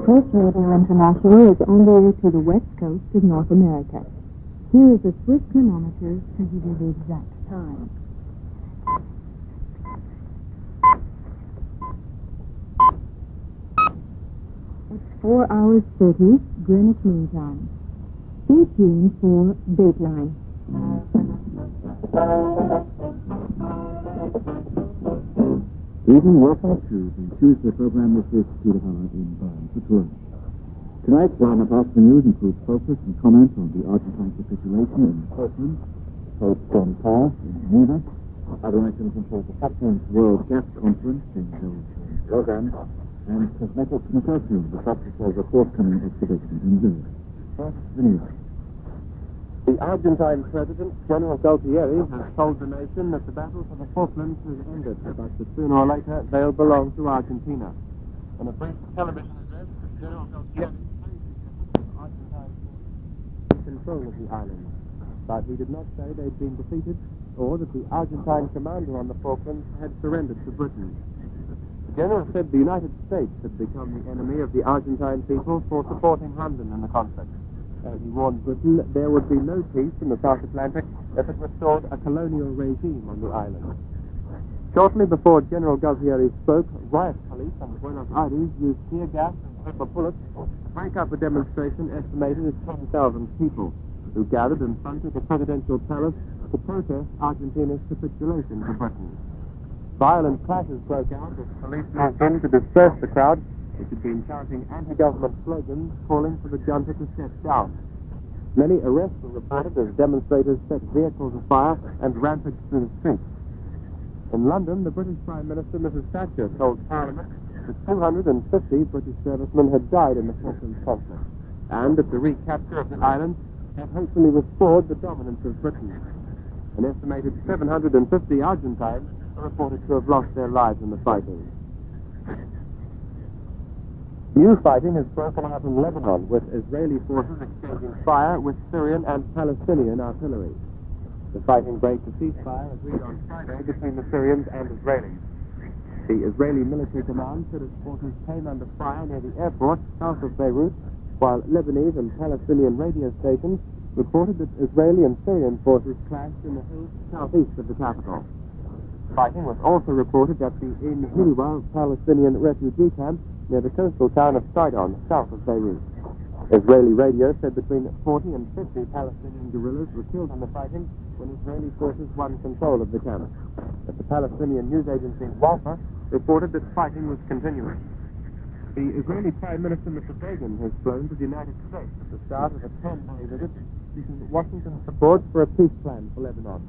Press Radio International is on their way to the west coast of North America. Here is a Swiss chronometer to give you the exact time. It's 4 hours 30, Greenwich Mean Time. Stay tuned for Dateline. Evening, welcome to the Tuesday program with this Peter Howard in Bern for touring. Tonight's round of after news includes focus and comment on the Argentine capitulation in Portland, Pope John Paul in Geneva, other items include the Captain's World Gas Conference in Lausanne, and Cosmetics and Perfume, the subject of a forthcoming exhibition in Zurich. First, the news. The Argentine President, General Galtieri, has told the nation that the battle for the Falklands has ended, but that sooner or later they'll belong to Argentina. In a brief television address, General Galtieri praised the efforts of Argentine in control of the islands, but he did not say they'd been defeated or that the Argentine commander on the Falklands had surrendered to Britain. The general said the United States had become the enemy of the Argentine people for supporting London in the conflict. He warned Britain that there would be no peace in the South Atlantic if it restored a colonial regime on the island. Shortly before General Galtieri spoke, riot police in Buenos Aires used tear gas and pepper bullets to break up a demonstration estimated as 10,000 people, who gathered in front of the presidential palace to protest Argentina's capitulation to Britain. Violent clashes broke out as police moved in to disperse the crowd, which had been chanting anti-government slogans calling for the junta to step down. Many arrests were reported as demonstrators set vehicles afire and rampaged through the streets. In London, the British Prime Minister, Mrs. Thatcher, told Parliament that 250 British servicemen had died in the Falklands conflict, and that the recapture of the island had hopefully restored the dominance of Britain. An estimated 750 Argentines are reported to have lost their lives in the fighting. New fighting has broken out in Lebanon, with Israeli forces exchanging fire with Syrian and Palestinian artillery. The fighting breaks a ceasefire agreed on Friday between the Syrians and Israelis. The Israeli military command said its forces came under fire near the airport south of Beirut, while Lebanese and Palestinian radio stations reported that Israeli and Syrian forces clashed in the hills southeast of the capital. Fighting was also reported at the In-Hilwa Palestinian refugee camp near the coastal town of Sidon, south of Beirut. Israeli radio said between 40 and 50 Palestinian guerrillas were killed in the fighting when Israeli forces won control of the camp. But the Palestinian news agency Wafa reported that fighting was continuing. The Israeli Prime Minister, Mr. Begin, has flown to the United States at the start of a 10-day visit seeking Washington's support for a peace plan for Lebanon.